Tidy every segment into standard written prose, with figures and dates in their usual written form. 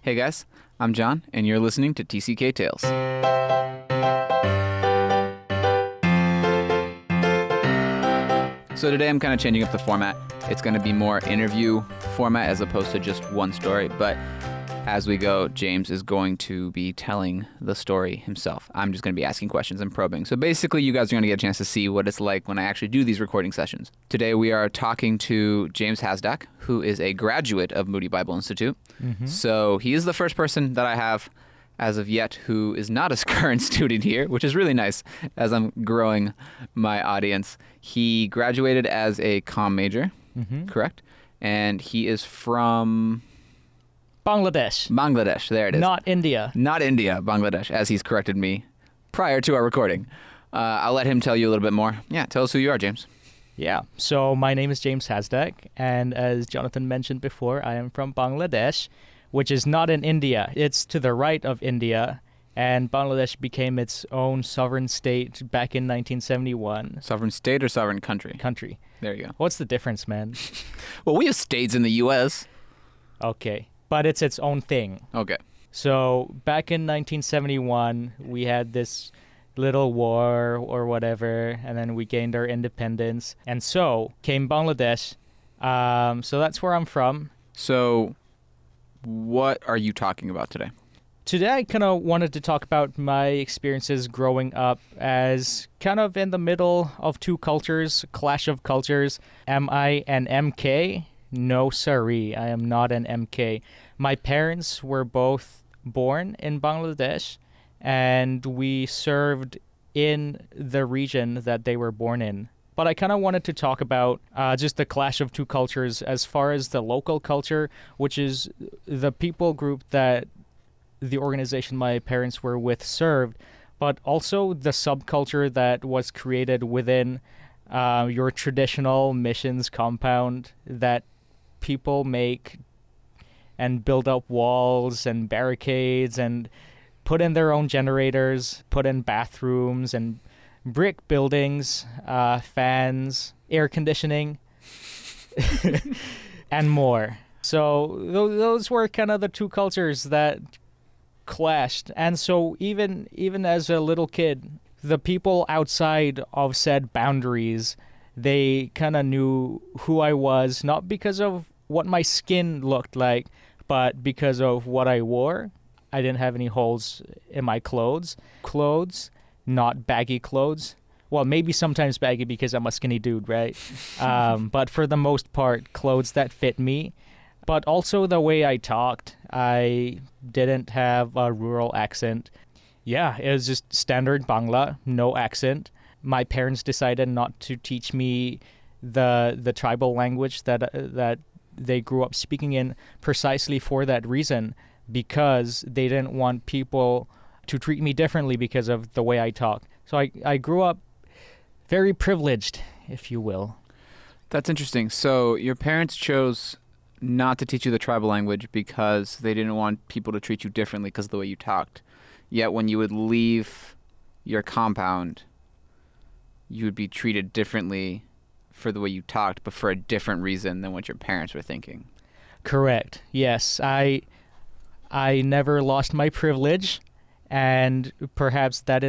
Hey guys, I'm John, and you're listening to TCK Tales. So today I'm kind of changing up the format. It's going to be more interview format as opposed to just one story, but as we go, James is going to be telling the story himself. I'm just going to be asking questions and probing. So basically, you guys are going to get a chance to see what it's like when I actually do these recording sessions. Today, we are talking to James Hasdak, who is a graduate of Moody Bible Institute. Mm-hmm. So he is the first person that I have as of yet who is not a current student here, which is really nice as I'm growing my audience. He graduated as a comm major, correct? And he is from... Bangladesh, there it is. Not India. Not India, Bangladesh, as he's corrected me prior to our recording. I'll let him tell you a little bit more. Yeah, tell us who you are, James. Yeah, so my name is James Hasdak, and as Jonathan mentioned before, I am from Bangladesh, which is not in India. It's to the right of India, and Bangladesh became its own sovereign state back in 1971. Sovereign state or sovereign country? Country. There you go. What's the difference, man? Well, we have states in the U.S. Okay. But it's its own thing. Okay. So back in 1971, we had this little war or whatever, and then we gained our independence. And so came Bangladesh. So that's where I'm from. So what are you talking about today? Today I kind of wanted to talk about my experiences growing up as kind of in the middle of two cultures, clash of cultures. Am I an MK? No, sirree, I am not an MK. My parents were both born in Bangladesh, and we served in the region that they were born in. But I kind of wanted to talk about just the clash of two cultures as far as the local culture, which is the people group that the organization my parents were with served, but also the subculture that was created within your traditional missions compound that people make and build up walls and barricades and put in their own generators, put in bathrooms and brick buildings, fans, air conditioning, and more. So those were kind of the two cultures that clashed. And so even as a little kid, the people outside of said boundaries, they kind of knew who I was, not because of what my skin looked like, but because of what I wore. I didn't have any holes in my clothes. Clothes, not baggy clothes. Well, maybe sometimes baggy because I'm a skinny dude, right? But for the most part, clothes that fit me. But also the way I talked. I didn't have a rural accent. Yeah, it was just standard Bangla, no accent. My parents decided not to teach me the tribal language that they grew up speaking in precisely for that reason, because they didn't want people to treat me differently because of the way I talk. So I grew up very privileged, if you will. That's interesting. So your parents chose not to teach you the tribal language because they didn't want people to treat you differently because of the way you talked. Yet when you would leave your compound, you would be treated differently for the way you talked, but for a different reason than what your parents were thinking. Correct. Yes. I never lost my privilege, and perhaps that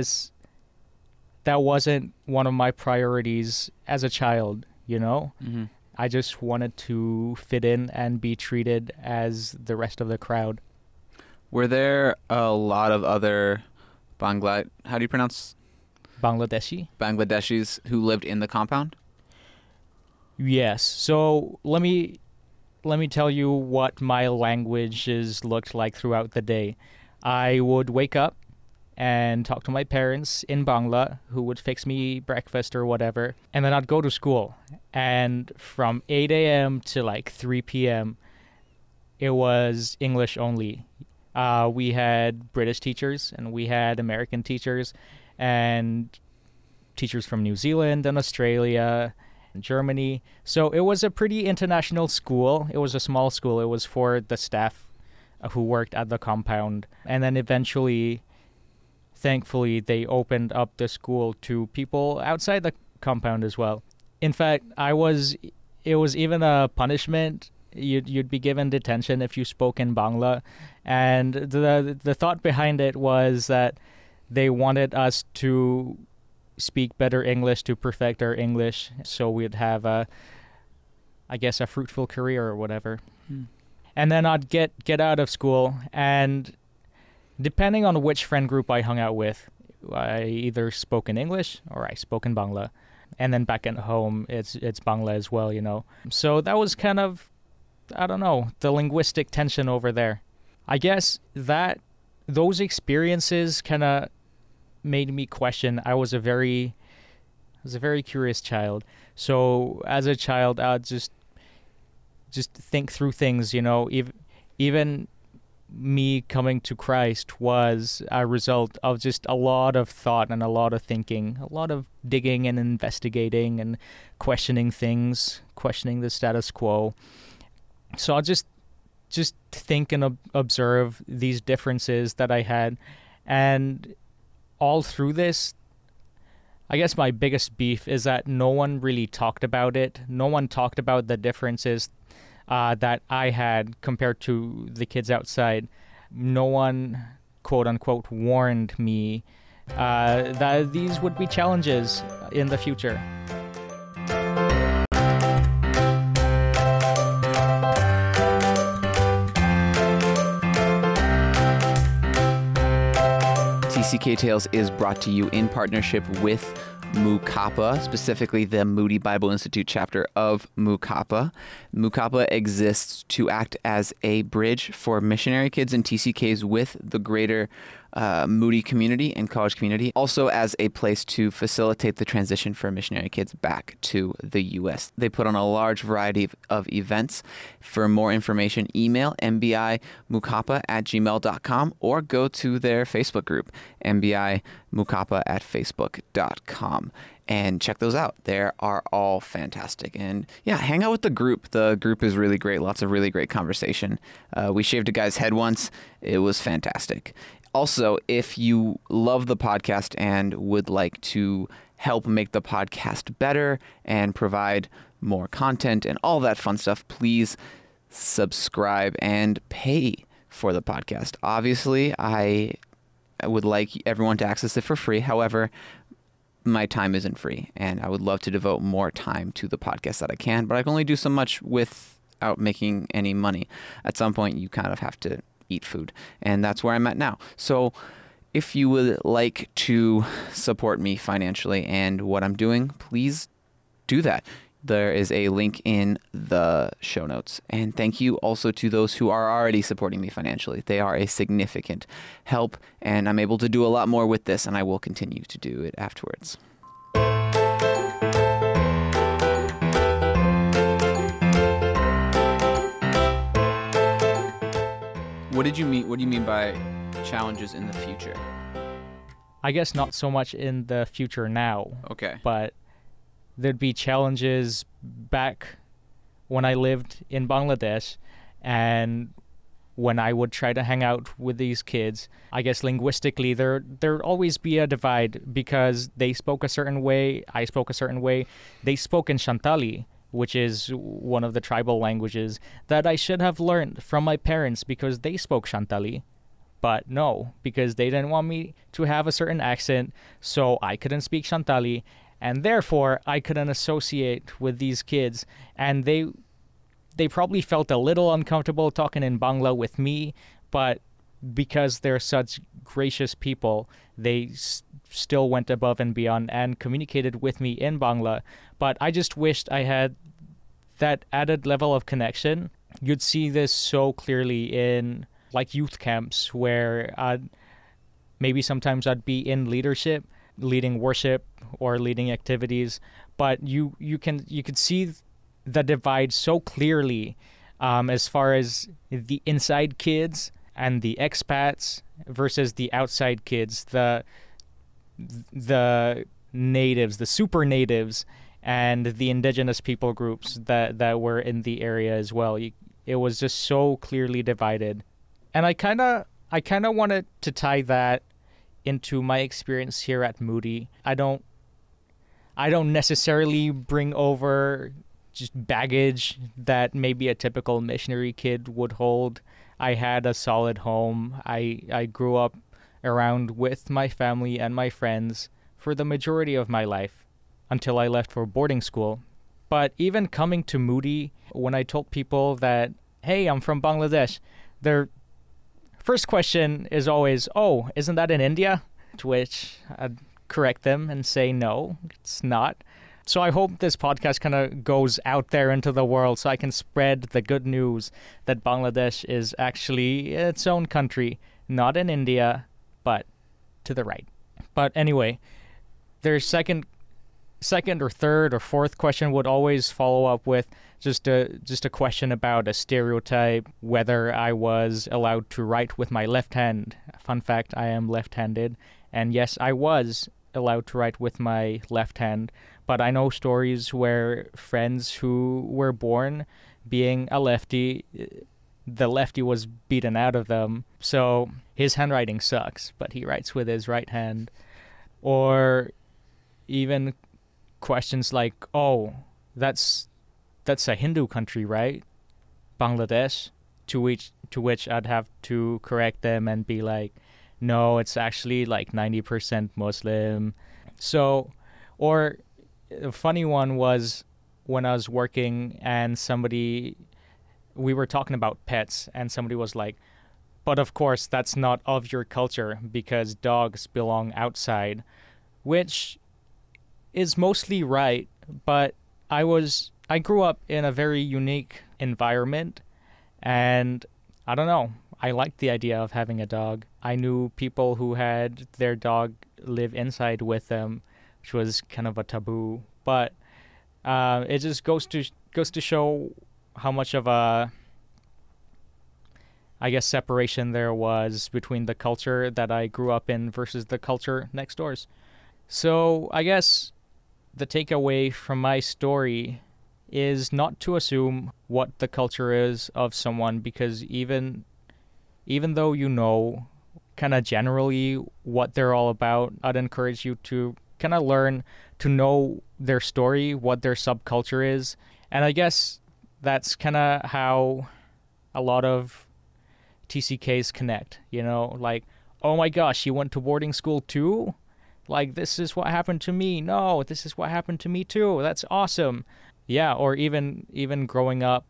wasn't one of my priorities as a child, you know? Mm-hmm. I just wanted to fit in and be treated as the rest of the crowd. Were there a lot of other how do you pronounce? Bangladeshis who lived in the compound? Yes. So let me tell you what my languages looked like throughout the day. I would wake up and talk to my parents in Bangla, who would fix me breakfast or whatever, and then I'd go to school. And from 8 a.m. to like 3 p.m., it was English only. We had British teachers and we had American teachers and teachers from New Zealand and Australia, Germany. So it was a pretty international school. It was a small school. It was for the staff who worked at the compound. And then eventually, thankfully, they opened up the school to people outside the compound as well. In fact, it was even a punishment you'd be given detention if you spoke in Bangla, and the thought behind it was that they wanted us to speak better English to perfect our English, so we'd have a fruitful career or whatever. And then I'd get out of school, and depending on which friend group I hung out with, I either spoke in English or I spoke in Bangla. And then back at home, it's Bangla as well, So that was kind of, I don't know, the linguistic tension over there. I guess that those experiences kind of made me question. I was a very curious child. So as a child, I'd just think through things, even me coming to Christ was a result of just a lot of thought and a lot of thinking, a lot of digging and investigating and questioning things, questioning the status quo. So I'll just think and observe these differences that I had. And all through this, I guess my biggest beef is that no one really talked about it. No one talked about the differences that I had compared to the kids outside. No one, quote unquote, warned me that these would be challenges in the future. TCK Tales is brought to you in partnership with Mu Kappa, specifically the Moody Bible Institute chapter of Mu Kappa. Mu Kappa exists to act as a bridge for missionary kids and TCKs with the greater Moody community and college community, also as a place to facilitate the transition for missionary kids back to the U.S. They put on a large variety of events. For more information, email mbimukappa@gmail.com or go to their Facebook group, mbimukappa@facebook.com. And check those out. They are all fantastic. And yeah, hang out with the group. The group is really great. Lots of really great conversation. We shaved a guy's head once. It was fantastic. Also, if you love the podcast and would like to help make the podcast better and provide more content and all that fun stuff, please subscribe and pay for the podcast. Obviously, I would like everyone to access it for free. However, my time isn't free, and I would love to devote more time to the podcast that I can, but I can only do so much without making any money. At some point, you kind of have to eat food, and that's where I'm at now. So if you would like to support me financially and what I'm doing, please do that. There is a link in the show notes. And thank you also to those who are already supporting me financially. They are a significant help, and I'm able to do a lot more with this, and I will continue to do it afterwards. What do you mean by challenges in the future? I guess not so much in the future now. Okay. But there'd be challenges back when I lived in Bangladesh, and when I would try to hang out with these kids. I guess linguistically there'd always be a divide because they spoke a certain way, I spoke a certain way. They spoke in Santali, which is one of the tribal languages that I should have learned from my parents because they spoke Santali. But no, because they didn't want me to have a certain accent, so I couldn't speak Santali, and therefore I couldn't associate with these kids. And they probably felt a little uncomfortable talking in Bangla with me, but because they're such gracious people, they still went above and beyond and communicated with me in Bangla. But I just wished I had that added level of connection. You'd see this so clearly in like youth camps where maybe sometimes I'd be in leadership, leading worship or leading activities, but you could see the divide so clearly as far as the inside kids and the expats versus the outside kids, the natives, the super natives, and the indigenous people groups that were in the area as well. It was just so clearly divided. And I kind of wanted to tie that into my experience here at Moody. I don't necessarily bring over just baggage that maybe a typical missionary kid would hold. I had a solid home. I grew up around with my family and my friends for the majority of my life until I left for boarding school. But even coming to Moody, when I told people that, hey, I'm from Bangladesh, their first question is always, oh, isn't that in India? To which I'd correct them and say, no, it's not. So I hope this podcast kind of goes out there into the world so I can spread the good news that Bangladesh is actually its own country, not in India, but to the right. But anyway, their second or third or fourth question would always follow up with just a question about a stereotype, whether I was allowed to write with my left hand. Fun fact, I am left-handed, and yes, I was allowed to write with my left hand, but I know stories where friends who were born being a lefty, the lefty was beaten out of them, so his handwriting sucks, but he writes with his right hand. Or even questions like, oh, that's a Hindu country, right? Bangladesh? To which I'd have to correct them and be like, no, it's actually like 90% Muslim. So, or a funny one was when I was working and we were talking about pets and somebody was like, but of course that's not of your culture because dogs belong outside, which is mostly right, but I grew up in a very unique environment, and I don't know, I liked the idea of having a dog. I knew people who had their dog live inside with them, which was kind of a taboo, but it just goes to show how much of a, I guess, separation there was between the culture that I grew up in versus the culture next doors. So I guess the takeaway from my story is not to assume what the culture is of someone, because even though you know kind of generally what they're all about, I'd encourage you to kind of learn to know their story, what their subculture is. And I guess that's kind of how a lot of TCKs connect, like, oh my gosh, you went to boarding school too? Like, this is what happened to me. No, this is what happened to me too. That's awesome. Yeah, or even growing up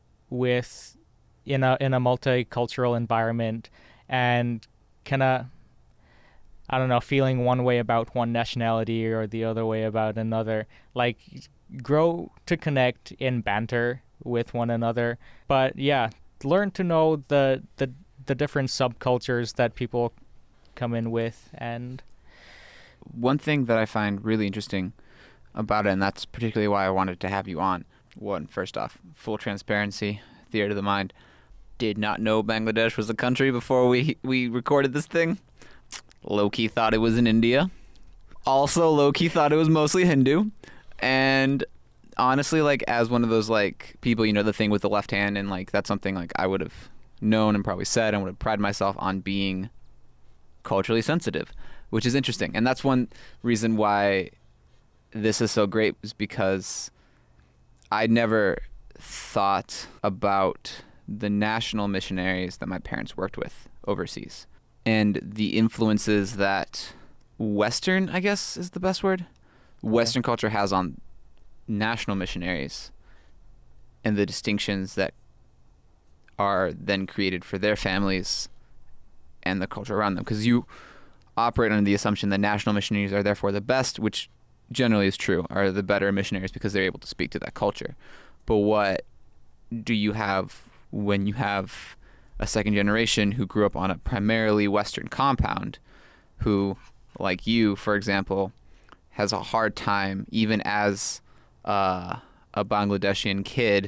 in a multicultural environment and kind of, I don't know, feeling one way about one nationality or the other way about another. Like, grow to connect in banter with one another. But yeah, learn to know the different subcultures that people come in with. And one thing that I find really interesting about it, and that's particularly why I wanted to have you on. One, first off, full transparency, theater of the mind. Did not know Bangladesh was a country before we recorded this thing. Low-key thought it was in India. Also, low-key thought it was mostly Hindu. And honestly, like, as one of those, like, people, the thing with the left hand, and, like, that's something, like, I would have known and probably said and would have prided myself on being culturally sensitive, which is interesting. And that's one reason why this is so great, is because I never thought about the national missionaries that my parents worked with overseas and the influences that Western, I guess is the best word, Western culture has on national missionaries, and the distinctions that are then created for their families and the culture around them. Because you operate under the assumption that national missionaries are therefore the best, which generally is true, are the better missionaries because they're able to speak to that culture. But what do you have when you have a second generation who grew up on a primarily Western compound, who, like you, for example, has a hard time, even as a Bangladeshi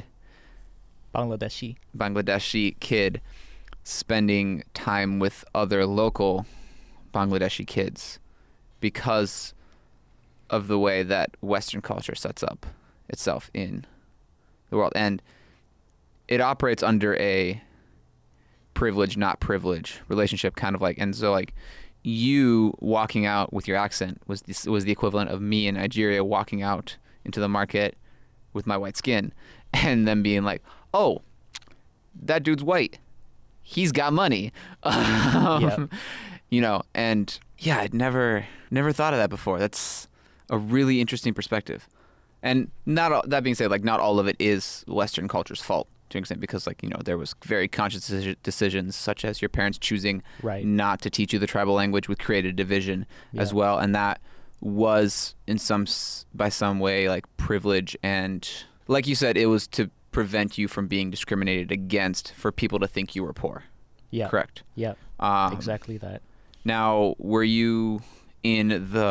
kid, spending time with other local Bangladeshi kids because of the way that Western culture sets up itself in the world. And it operates under a privilege, not privilege relationship, kind of like, and so like you walking out with your accent was the equivalent of me in Nigeria walking out into the market with my white skin. and then being like, oh, that dude's white. He's got money. Yep. You know, and yeah, I'd never thought of that before. That's a really interesting perspective. And that being said, like, not all of it is Western culture's fault to an extent, because, like, you know, there was very conscious decisions, such as your parents choosing Right. not to teach you the tribal language, which created a division as Yeah. well. And that was by some way, like, privilege. And like you said, it was to prevent you from being discriminated against, for people to think you were poor. Yeah. Correct. Yeah. Um, Exactly that. Now, were you in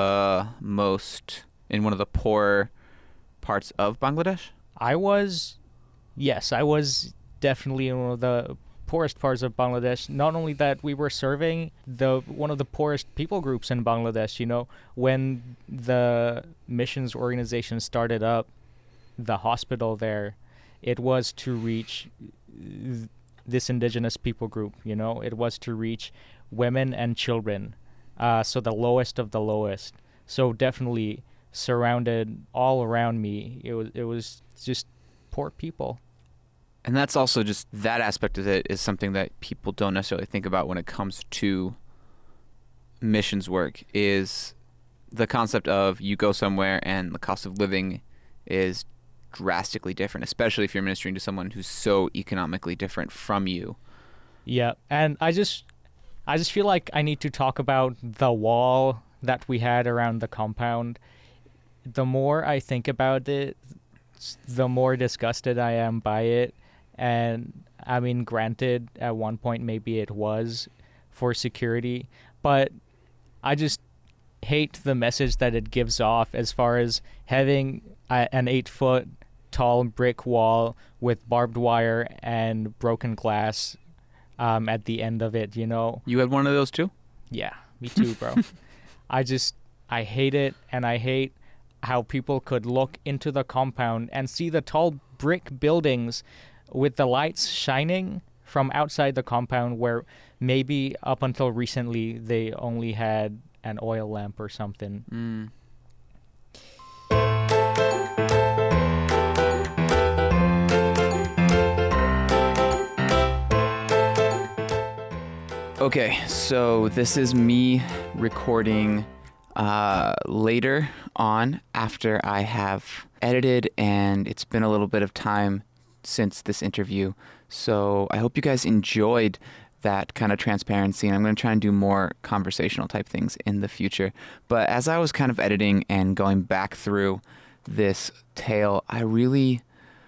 one of the poorer parts of Bangladesh? Yes, I was definitely in one of the poorest parts of Bangladesh. Not only that, we were serving one of the poorest people groups in Bangladesh. You know, when the missions organization started up the hospital there, it was to reach this indigenous people group. You know, it was to reach women and children, so the lowest of the lowest. So definitely surrounded all around me. It was just poor people. And that's also just, that aspect of it is something that people don't necessarily think about when it comes to missions work, is the concept of you go somewhere and the cost of living is drastically different, especially if you're ministering to someone who's so economically different from you. Yeah, and I just feel like I need to talk about the wall that we had around the compound. The more I think about it, the more disgusted I am by it. And I mean, granted, at one point maybe it was for security, but I just hate the message that it gives off, as far as having an 8-foot tall brick wall with barbed wire and broken glass at the end of it, you know? You had one of those too? Yeah, me too, bro. I hate it, and I hate how people could look into the compound and see the tall brick buildings with the lights shining from outside the compound, where maybe up until recently they only had an oil lamp or something. Okay, so this is me recording later on, after I have edited, and it's been a little bit of time since this interview. So I hope you guys enjoyed that kind of transparency, and I'm going to try and do more conversational type things in the future. But as I was kind of editing and going back through this tale, I really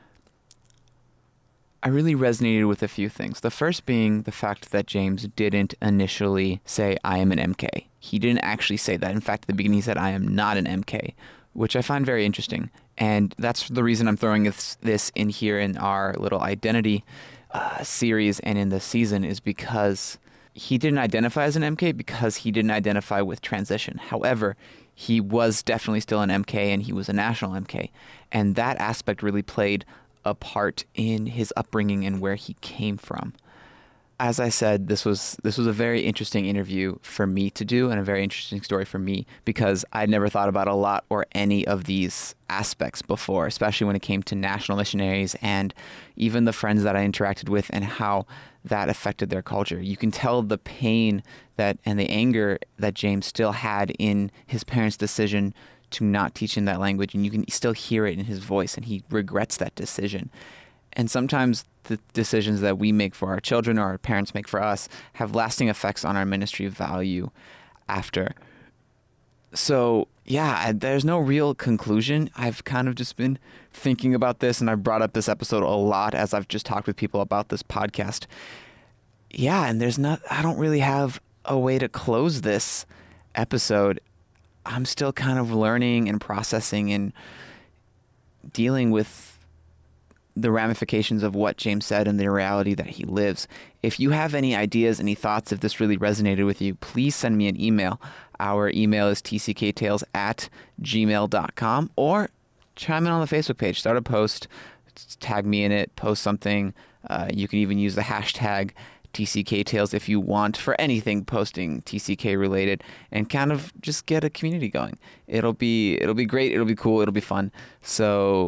resonated with a few things. The first being the fact that James didn't initially say, I am an MK. He didn't actually say that. In fact, at the beginning he said, I am not an MK, which I find very interesting. And that's the reason I'm throwing this in here in our little identity series and in the season, is because he didn't identify as an MK because he didn't identify with transition. However, he was definitely still an MK, and he was a national MK. And that aspect really played a part in his upbringing and where he came from. As I said, this was a very interesting interview for me to do, and a very interesting story for me, because I'd never thought about a lot or any of these aspects before, especially when it came to national missionaries and even the friends that I interacted with and how that affected their culture. You can tell the pain and the anger that James still had in his parents' decision to not teach him that language, and you can still hear it in his voice, and he regrets that decision. And sometimes the decisions that we make for our children or our parents make for us have lasting effects on our ministry value after. So, yeah, there's no real conclusion. I've kind of just been thinking about this, and I've brought up this episode a lot as I've just talked with people about this podcast. Yeah, and I don't really have a way to close this episode. I'm still kind of learning and processing and dealing with the ramifications of what James said and the reality that he lives. If you have any ideas, any thoughts, if this really resonated with you, please send me an email. Our email is tcktales@gmail.com, or chime in on the Facebook page. Start a post, tag me in it, post something. You can even use the hashtag TCKTales if you want, for anything posting TCK related, and kind of just get a community going. It'll be great. It'll be cool. It'll be fun. So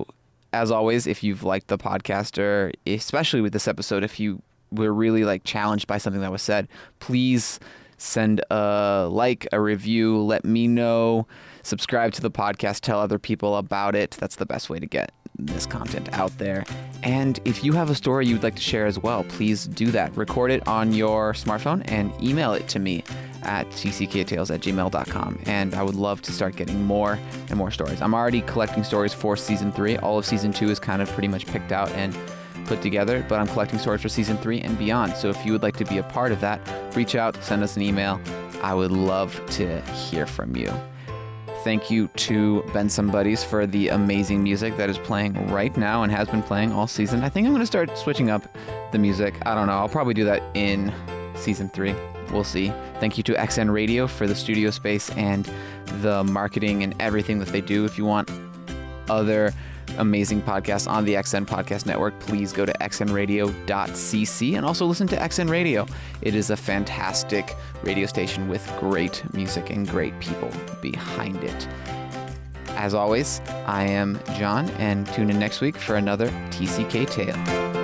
as always, if you've liked the podcast, or especially with this episode, if you were really like challenged by something that was said, please send a review, let me know, subscribe to the podcast, tell other people about it. That's the best way to get this content out there. And if you have a story you'd like to share as well, please do that. Record it on your smartphone and email it to me at tcktales@gmail.com. And I would love to start getting more and more stories. I'm already collecting stories for season 3. All of season 2 is kind of pretty much picked out and put together, but I'm collecting stories for season 3 and beyond. So if you would like to be a part of that, reach out, send us an email. I would love to hear from you. Thank you to Ben Somebodies for the amazing music that is playing right now and has been playing all season. I think I'm going to start switching up the music. I don't know. I'll probably do that in season 3. We'll see. Thank you to XN Radio for the studio space and the marketing and everything that they do. If you want other amazing podcasts on the XN Podcast Network, please go to xnradio.cc and also listen to XN Radio. It is a fantastic radio station with great music and great people behind it. As always, I am John, and tune in next week for another TCK Tale.